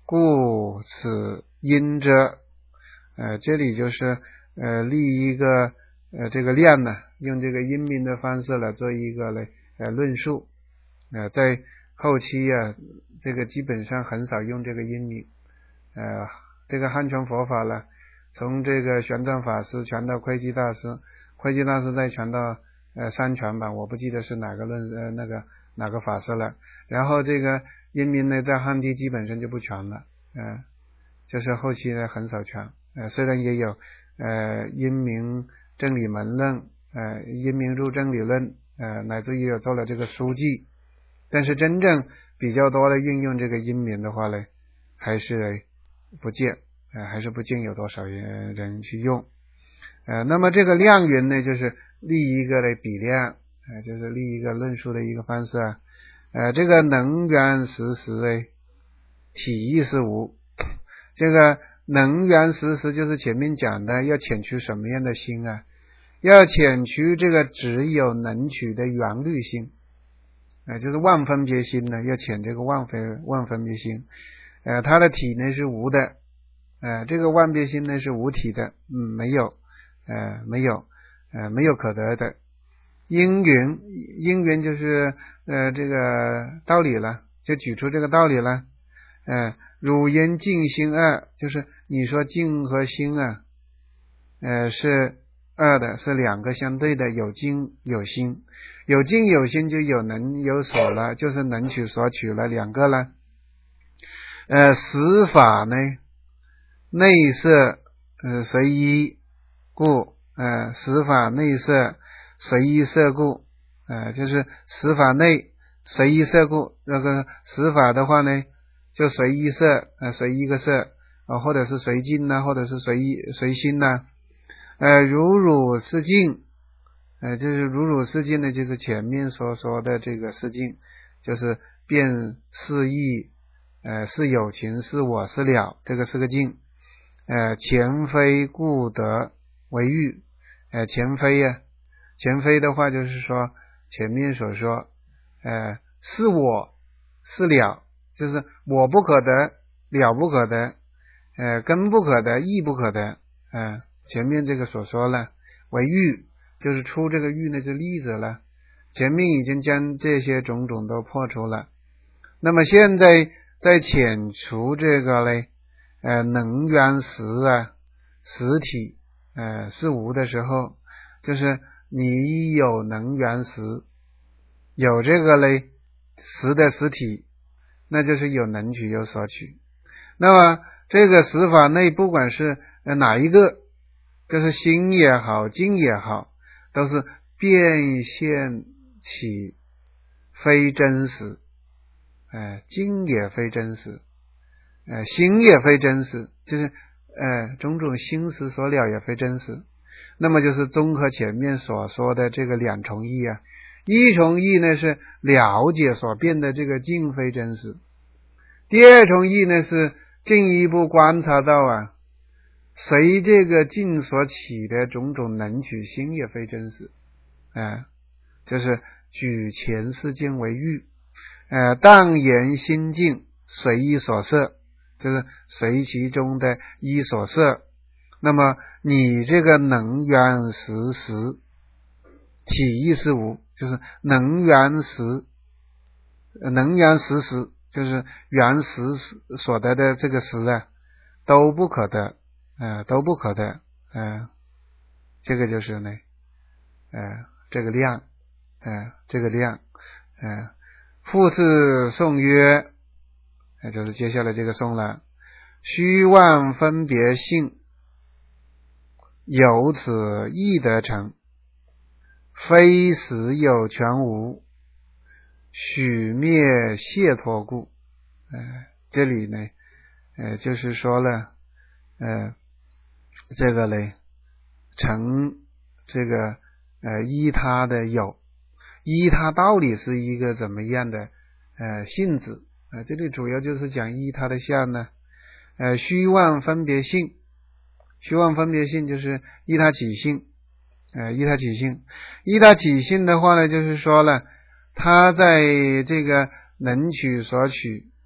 故此因者，呃，这里就是呃立一个呃这个量呢，用这个因明的方式来做一个呢呃论述。呃，在后期啊，这个基本上很少用这个因明。呃，这个汉传佛法呢，从这个玄奘法师传到慧基大师，慧基大师再传到呃三传吧，我不记得是哪个论呃那个哪个法师了。然后这个因明呢，在汉地基本上就不传了，呃，就是后期呢很少传。呃，虽然也有呃因明真理门论，呃因明入真理论，呃乃至于有做了这个书记，但是真正比较多的运用这个因明的话呢，还是不见，呃还是不见有多少人人去用。呃那么这个量云呢，就是立一个的比量，呃就是立一个论述的一个方式啊。呃这个能缘实实呢，体意是无。这个能缘实实就是前面讲的要遣取什么样的心啊？要遣取这个只有能取的缘虑心，呃就是妄分别心呢，要遣这个妄分妄分别心。呃它的体呢是无的，呃这个妄别心呢是无体的，嗯没有呃没有呃没有可得的。因缘因缘就是呃这个道理了，就举出这个道理了。呃汝言净心二，就是你说净和心啊，呃是二的，是两个相对的，有净有心，有净有心就有能有所了，就是能取所取了两个了。呃实法呢，内摄呃随依故，呃实法内摄随依摄故，呃就是实法内随依摄故，那个实法的话呢，就随依摄，呃随一个摄，呃或者是随境呐，或者是随一随心呐。呃如汝是境，呃就是如汝是境呢，就是前面所说的这个是境，就是辨是义，呃是有情，是我，是了，这个是个境。呃前非故得为欲，呃前非呀、啊，前非的话就是说前面所说呃是我是了，就是我不可得，了不可得，呃根不可得，义不可得，呃前面这个所说了为欲，就是出这个欲呢就例子了，前面已经将这些种种都破除了。那么现在在遣除这个呢呃能缘实啊实体呃是无的时候，就是你有能缘实，有这个呢实的实体，那就是有能取有所取。那么这个实法内不管是哪一个，就是心也好境也好，都是变现起非真实，呃境也非真实，呃心也非真实，就是呃种种心识所了也非真实。那么就是综合前面所说的这个两重义啊，一重义呢是了解所变的这个境非真实，第二重义呢是进一步观察到啊，随这个境所起的种种能取心也非真实，呃就是举前世境为喻，呃当言心境随意所摄，就是随其中的一所摄。那么你这个能缘实实体意是无，就是能缘实能缘实实就是缘实所得的这个实啊都不可得，呃都不可得，呃这个就是呢呃这个量，呃这个量呃复次颂曰，呃就是接下来这个颂了，虚妄分别性由此亦得成，非实有全无，许灭解脱故。呃这里呢呃就是说了呃这个呢成这个呃依他的有，依他道理是一个怎么样的呃性质，呃这里主要就是讲依他的相呢，呃虚妄分别性，虚妄分别性就是依他起性，呃依他起性，依他起性的话呢，就是说了他在这个能取所取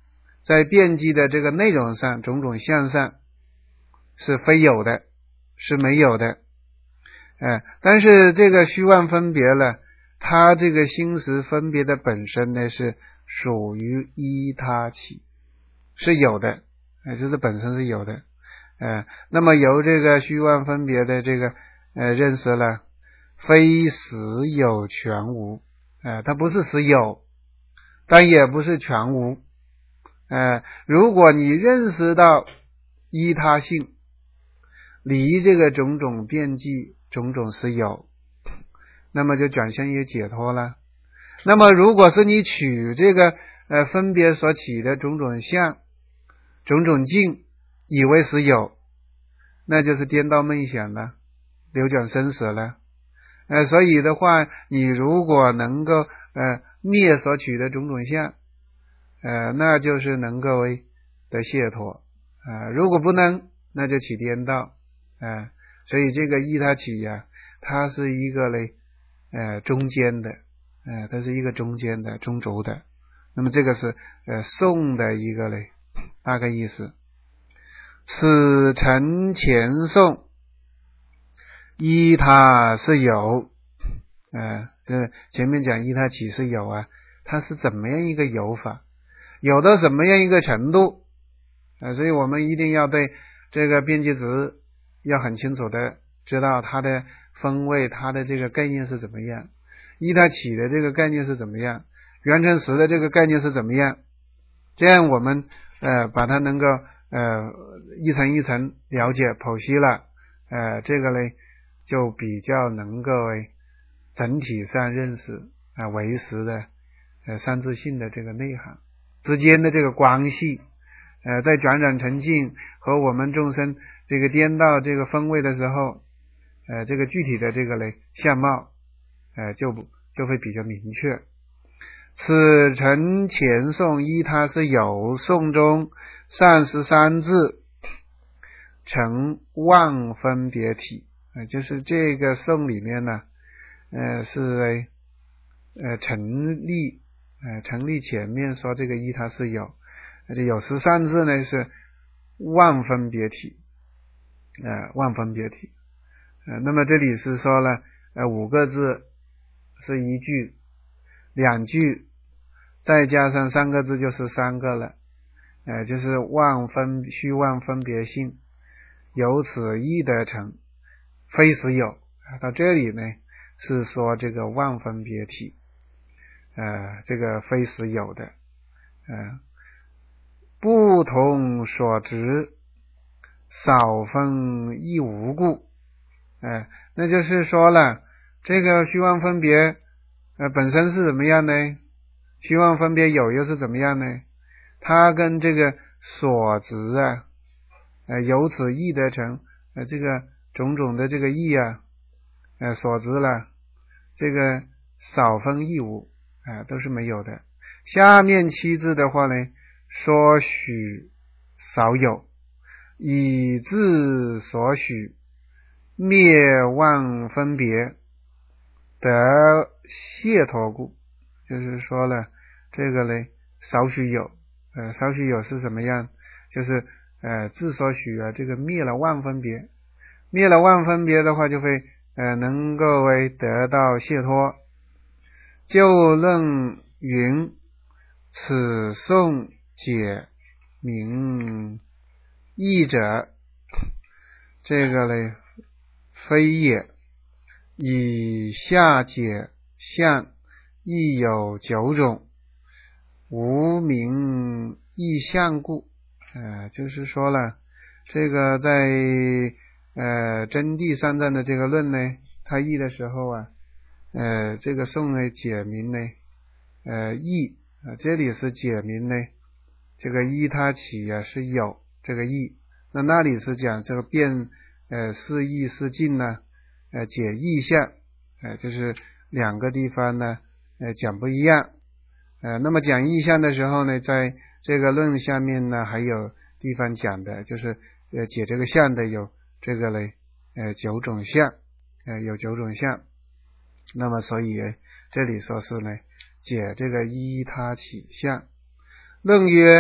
在辩机的这个内容上，种种相上是非有的，是没有的。哎，但是这个虚妄分别呢，它这个心识分别的本身呢是属于依他起，是有的，哎，这是本身是有的。呃，那么由这个虚妄分别的这个呃认识了，非实有全无，呃，它不是实有，但也不是全无。呃，如果你认识到依他性，离这个种种辩机种种实有，那么就转向于解脱了。那么如果是你取这个呃分别所起的种种相种种境以为实有，那就是颠倒梦想了，流转生死了。呃，所以的话，你如果能够呃灭所取的种种相，呃，那就是能够为得解脱。呃，如果不能，那就起颠倒。呃，所以这个依他起呀、啊，它是一个嘞呃中间的，呃，它是一个中间的中轴的。那么这个是呃颂的一个嘞大概意思。此诚前颂依他是有，呃，这前面讲依他起是有啊，它是怎么样一个有法，有到什么样一个程度啊、呃？所以我们一定要对这个边际值要很清楚的知道它的风味，它的这个概念是怎么样，依他起的这个概念是怎么样，缘成实的这个概念是怎么样，这样我们呃把它能够呃一层一层了解剖析了，呃这个呢就比较能够整体上认识啊、呃、唯识的呃三自性的这个内涵之间的这个关系，呃在转染成净和我们众生这个颠倒这个分位的时候，呃这个具体的这个呢相貌呃就就会比较明确。此诚前颂依他是有，颂中三十三字成妄分别体，呃就是这个颂里面呢呃是呃成立呃成立前面说这个依他是有，有十三字呢是妄分别体，呃妄分别体。呃那么这里是说了呃五个字是一句，两句再加上三个字就是三个了，呃就是妄分虚妄分别性，由此亦得成，非实有。到这里呢是说这个妄分别体，呃这个非实有的，呃不同所执，少分亦无故。呃那就是说了，这个虚妄分别呃本身是怎么样呢？虚妄分别有又是怎么样呢？它跟这个所执啊，呃由此亦得成，呃这个种种的这个义啊，呃所执了，这个少分亦无，啊、呃、都是没有的。下面七字的话呢，说许少有，以自所许灭妄分别得解脱故，就是说了这个呢少许有，呃少许有是什么样？就是呃自所许啊，这个灭了妄分别，灭了妄分别的话，就会呃能够为得到解脱。就论云，此颂解明义者，这个呢非也，以下解相亦有九种，无名异相故。呃就是说了，这个在呃真谛三藏的这个论呢，他译的时候啊，呃这个颂呢解明呢呃义啊、呃、这里是解明呢这个依他起啊是有这个义，那那里是讲这个辩呃是义是尽呢，呃解义相，呃就是两个地方呢呃讲不一样。呃那么讲义相的时候呢，在这个论下面呢还有地方讲的，就是呃解这个相的有这个嘞呃九种相，呃有九种相。那么所以这里说是呢解这个依他起相。论曰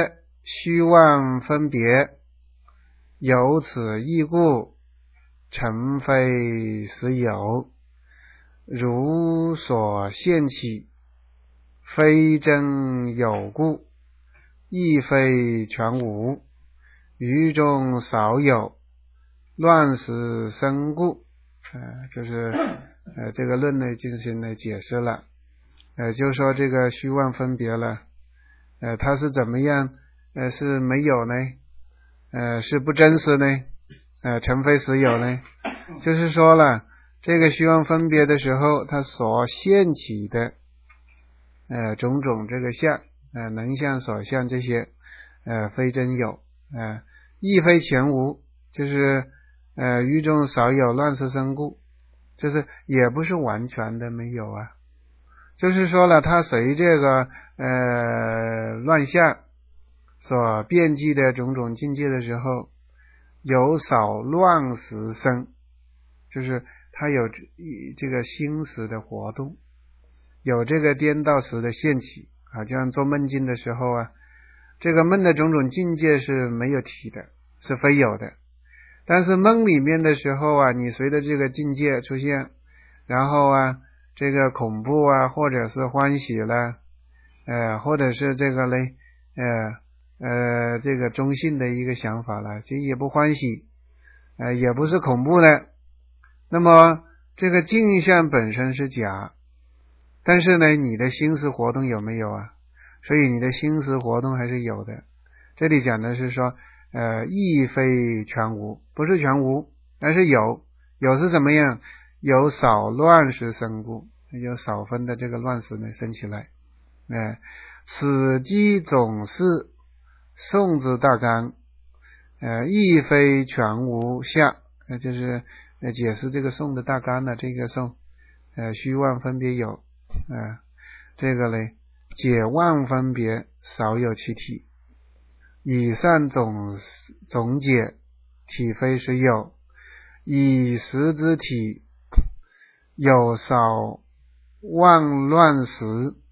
虚妄分别，有此异故，诚非实有。如所现起，非真有故，亦非全无。于中少有，乱时生故。呃，就是呃这个论呢进行了解释了。呃，就说这个虚妄分别了，呃，它是怎么样？呃，是没有呢？呃，是不真实呢？呃，诚非实有呢？就是说了，这个虚妄分别的时候，它所现起的呃种种这个相，呃能相所相这些，呃非真有，呃亦非全无，就是呃于中少有，乱时生故，就是也不是完全的没有啊。就是说了，它随这个呃乱象所遍及的种种境界的时候，有少乱时生，就是它有这个心识的活动，有这个颠倒时的现起啊，就像做梦境的时候啊，这个梦的种种境界是没有体的，是非有的。但是梦里面的时候啊，你随着这个境界出现，然后啊这个恐怖啊，或者是欢喜了，呃，或者是这个嘞，呃呃，这个中性的一个想法了，这也不欢喜，呃，也不是恐怖的。那么这个镜像本身是假，但是呢，你的心识活动有没有啊？所以你的心识活动还是有的。这里讲的是说，呃，亦非全无，不是全无，而是有。有是怎么样？有少乱时生故，有少分的这个乱时呢生起来。呃，此即总是宋之大纲，呃，亦非全无相，呃，就是呃解释这个宋的大纲的这个宋，呃，虚妄分别有，呃，这个呢，解妄分别少有其体。以上总总解，体非实有，以实之体有少妄乱时，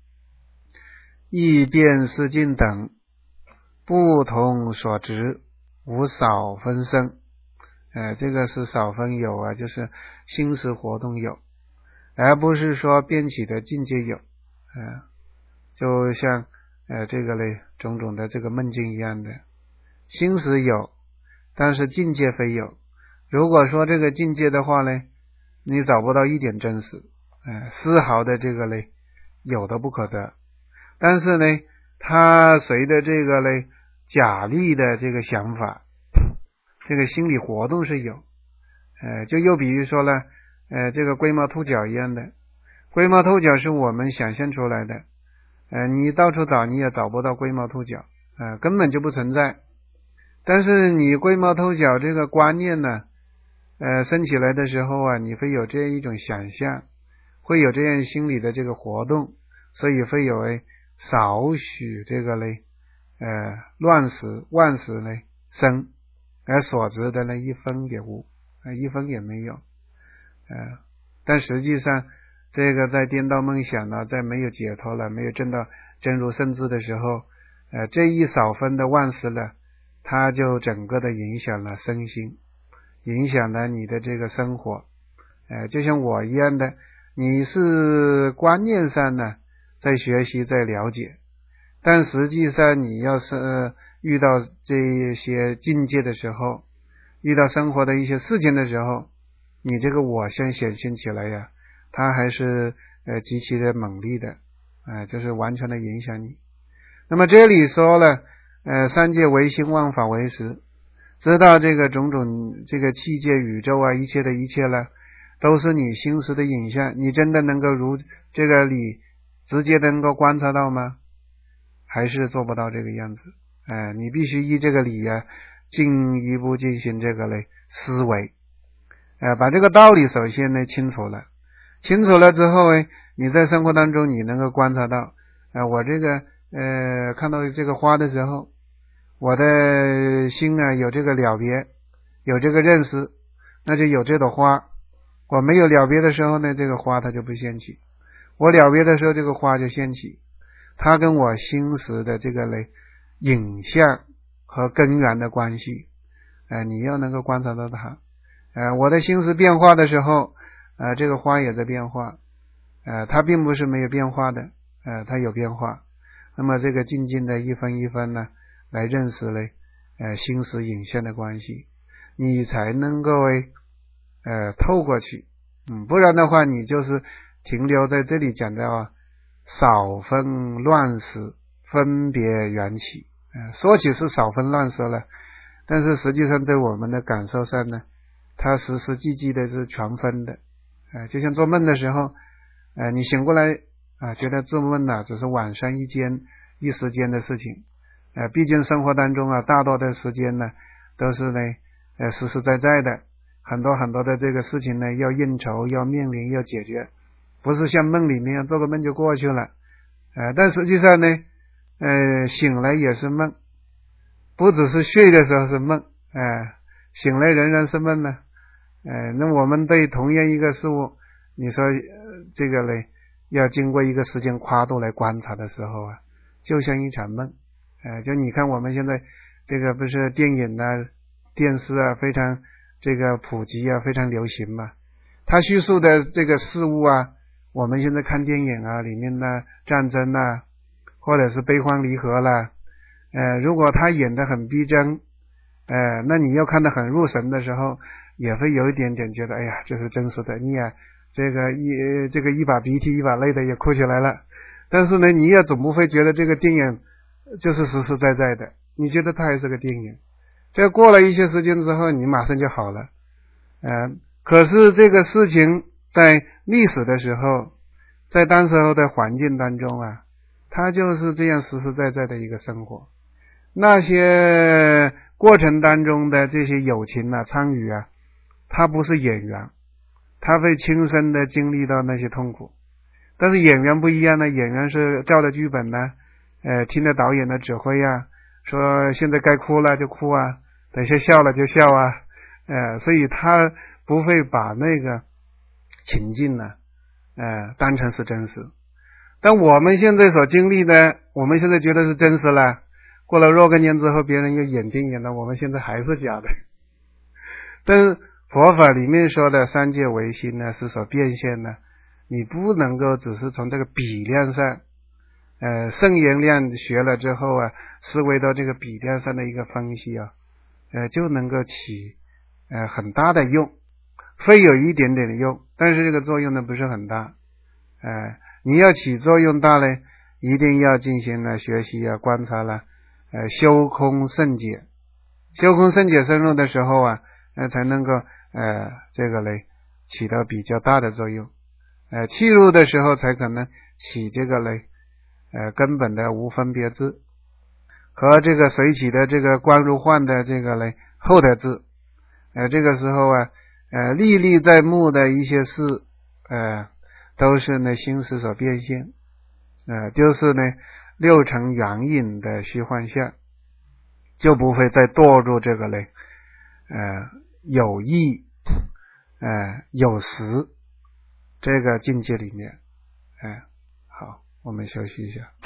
亦变是境等，不同所执，无少分生。呃，这个是少分有啊，就是心识活动有，而不是说变起的境界有。呃，就像呃这个嘞种种的这个梦境一样的，心识有，但是境界非有。如果说这个境界的话呢，你找不到一点真实，呃，丝毫的这个嘞有的不可得。但是呢，它随着这个嘞假立的这个想法，这个心理活动是有，呃，就又比如说呢，呃，这个龟毛兔角一样的，龟毛兔角是我们想象出来的，呃，你到处找你也找不到龟毛兔角，呃，根本就不存在。但是你龟毛兔角这个观念呢，呃，升起来的时候啊，你会有这样一种想象，会有这样心理的这个活动，所以会有诶少许这个嘞，呃，乱时万时嘞生，而所知的呢一分也无，呃，一分也没有，呃，但实际上这个在颠倒梦想呢，在没有解脱了，没有证到真如圣智的时候，呃，这一少分的万时呢，它就整个的影响了身心，影响了你的这个生活，呃，就像我一样的，你是观念上呢在学习在了解，但实际上你要是、呃、遇到这些境界的时候，遇到生活的一些事情的时候，你这个我相显现起来呀，它还是呃极其的猛烈的，呃，就是完全的影响你。那么这里说了，呃，三界唯心，万法唯识，知道这个种种这个器界宇宙啊，一切的一切了，都是你心识的影像，你真的能够如这个理直接能够观察到吗？还是做不到这个样子，呃，你必须依这个理啊，进一步进行这个类思维，呃，把这个道理首先呢清楚了，清楚了之后呢，你在生活当中你能够观察到，呃，我这个呃看到这个花的时候，我的心呢有这个了别，有这个认识，那就有这朵花。我没有了别的时候呢，这个花它就不现起，我了别的时候这个花就现起，它跟我心识的这个嘞影像和根源的关系，呃，你要能够观察到它。呃，我的心识变化的时候，呃，这个花也在变化，呃，它并不是没有变化的，呃，它有变化。那么这个静静的一分一分呢，来认识呢，呃，心识影像的关系，你才能够呃透过去，嗯，不然的话，你就是停留在这里讲的啊，少分乱识，分别缘起。呃，说起是少分乱识了，但是实际上在我们的感受上呢，它实实际际的是全分的。呃，就像做梦的时候，呃，你醒过来啊，觉得做梦啊只是晚上一间一时间的事情。呃，毕竟生活当中啊，大多的时间呢都是呢呃实实在在的，很多很多的这个事情呢要应酬，要面临，要解决，不是像梦里面做个梦就过去了。呃，但实际上呢，呃，醒来也是梦，不只是睡的时候是梦，呃，醒来仍然是梦呢。呃，那我们对同样一个事物，你说、呃、这个呢，要经过一个时间跨度来观察的时候啊，就像一场梦。呃，就你看我们现在这个不是电影啊、电视啊非常这个普及啊，非常流行嘛。它叙述的这个事物啊，我们现在看电影啊，里面的战争啊，或者是悲欢离合啦，呃，如果他演得很逼真，呃，那你要看得很入神的时候，也会有一点点觉得，哎呀，这是真实的，你也这个一这个一把鼻涕一把泪的也哭起来了。但是呢，你也总不会觉得这个电影就是实实在在的，你觉得它还是个电影。这过了一些时间之后，你马上就好了。呃，可是这个事情在历史的时候，在当时候的环境当中啊，它就是这样实实在在的一个生活。那些过程当中的这些友情啊、参与啊，他不是演员，他会亲身的经历到那些痛苦。但是演员不一样呢，演员是照着剧本呢，呃，听着导演的指挥啊，说现在该哭了就哭啊，等下笑了就笑啊，呃，所以他不会把那个情境呢，呃，当成是真实。但我们现在所经历的，我们现在觉得是真实了，过了若干年之后，别人又演电影了，我们现在还是假的。但是佛法里面说的三界唯心呢，是所变现呢，你不能够只是从这个比量上，呃，圣言量学了之后啊，思维到这个比量上的一个分析啊，呃，就能够起呃很大的用，会有一点点的用，但是这个作用呢不是很大。呃，你要起作用大呢，一定要进行了学习啊、观察了，呃，修空圣解，修空圣解深入的时候啊，呃，才能够呃这个呢起到比较大的作用。呃，契入的时候才可能起这个呢呃根本的无分别智，和这个随起的这个观如幻的这个呢后的智。呃，这个时候啊，呃，历历在目的一些事，呃，都是呢心识所变现，呃，就是呢六尘缘影的虚幻相，就不会再堕入这个呢，呃，有意，呃，有实这个境界里面。呃，好，我们休息一下。